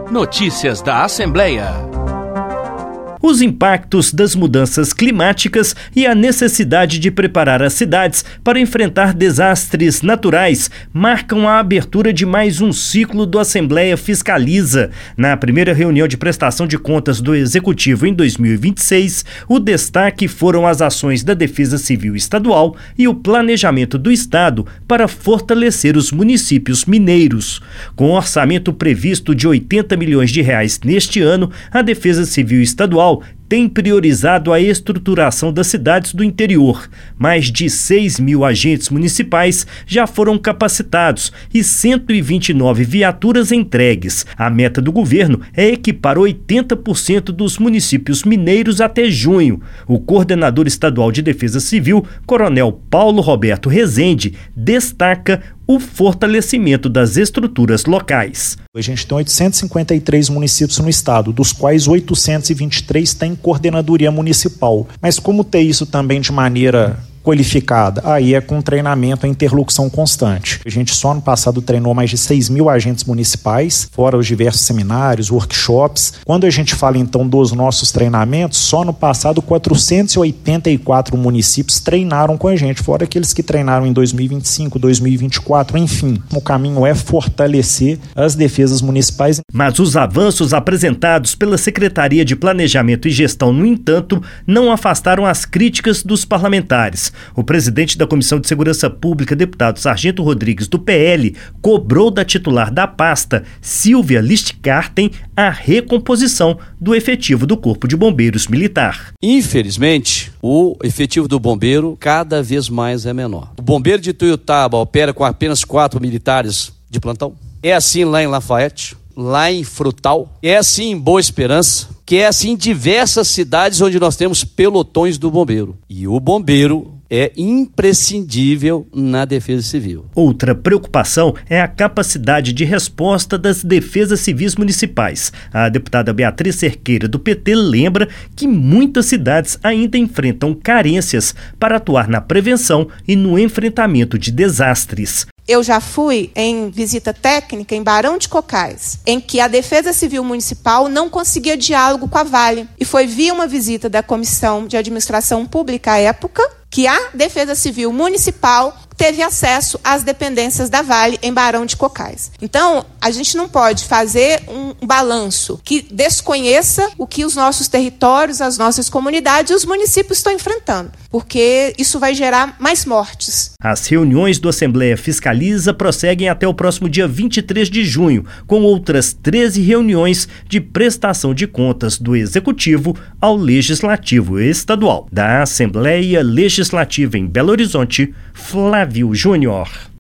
Notícias da Assembleia. Os impactos das mudanças climáticas e a necessidade de preparar as cidades para enfrentar desastres naturais marcam a abertura de mais um ciclo do Assembleia Fiscaliza. Na primeira reunião de prestação de contas do Executivo em 2026, o destaque foram as ações da Defesa Civil Estadual e o planejamento do Estado para fortalecer os municípios mineiros. Com orçamento previsto de R$80 milhões neste ano, a Defesa Civil Estadual tem priorizado a estruturação das cidades do interior. Mais de 6 mil agentes municipais já foram capacitados e 129 viaturas entregues. A meta do governo é equipar 80% dos municípios mineiros até junho. O coordenador estadual de Defesa Civil, Coronel Paulo Roberto Rezende, destaca o fortalecimento das estruturas locais. A gente tem 853 municípios no estado, dos quais 823 têm coordenadoria municipal. Mas como ter isso também de maneira qualificada? Aí é com treinamento e interlocução constante. A gente só no passado treinou mais de 6 mil agentes municipais, fora os diversos seminários, workshops. Quando a gente fala então dos nossos treinamentos, só no passado 484 municípios treinaram com a gente, fora aqueles que treinaram em 2025, 2024, enfim. O caminho é fortalecer as defesas municipais. Mas os avanços apresentados pela Secretaria de Planejamento e Gestão, no entanto, não afastaram as críticas dos parlamentares. O presidente da Comissão de Segurança Pública, deputado Sargento Rodrigues, do PL, cobrou da titular da pasta, Silvia Listgarten, a recomposição do efetivo do Corpo de Bombeiros Militar. Infelizmente, o efetivo do bombeiro cada vez mais é menor. O bombeiro de Tuiutaba opera com apenas 4 militares de plantão. É assim lá em Lafayette, lá em Frutal, é assim em Boa Esperança, que é assim em diversas cidades onde nós temos pelotões do bombeiro. E o bombeiro é imprescindível na defesa civil. Outra preocupação é a capacidade de resposta das defesas civis municipais. A deputada Beatriz Cerqueira, do PT, lembra que muitas cidades ainda enfrentam carências para atuar na prevenção e no enfrentamento de desastres. Eu já fui em visita técnica em Barão de Cocais, em que a Defesa Civil Municipal não conseguia diálogo com a Vale. E foi via uma visita da Comissão de Administração Pública à época que a Defesa Civil Municipal teve acesso às dependências da Vale em Barão de Cocais. Então, a gente não pode fazer um balanço que desconheça o que os nossos territórios, as nossas comunidades e os municípios estão enfrentando, porque isso vai gerar mais mortes. As reuniões do Assembleia Fiscaliza prosseguem até o próximo dia 23 de junho, com outras 13 reuniões de prestação de contas do Executivo ao Legislativo Estadual. Da Assembleia Legislativa em Belo Horizonte, Flávio Júnior.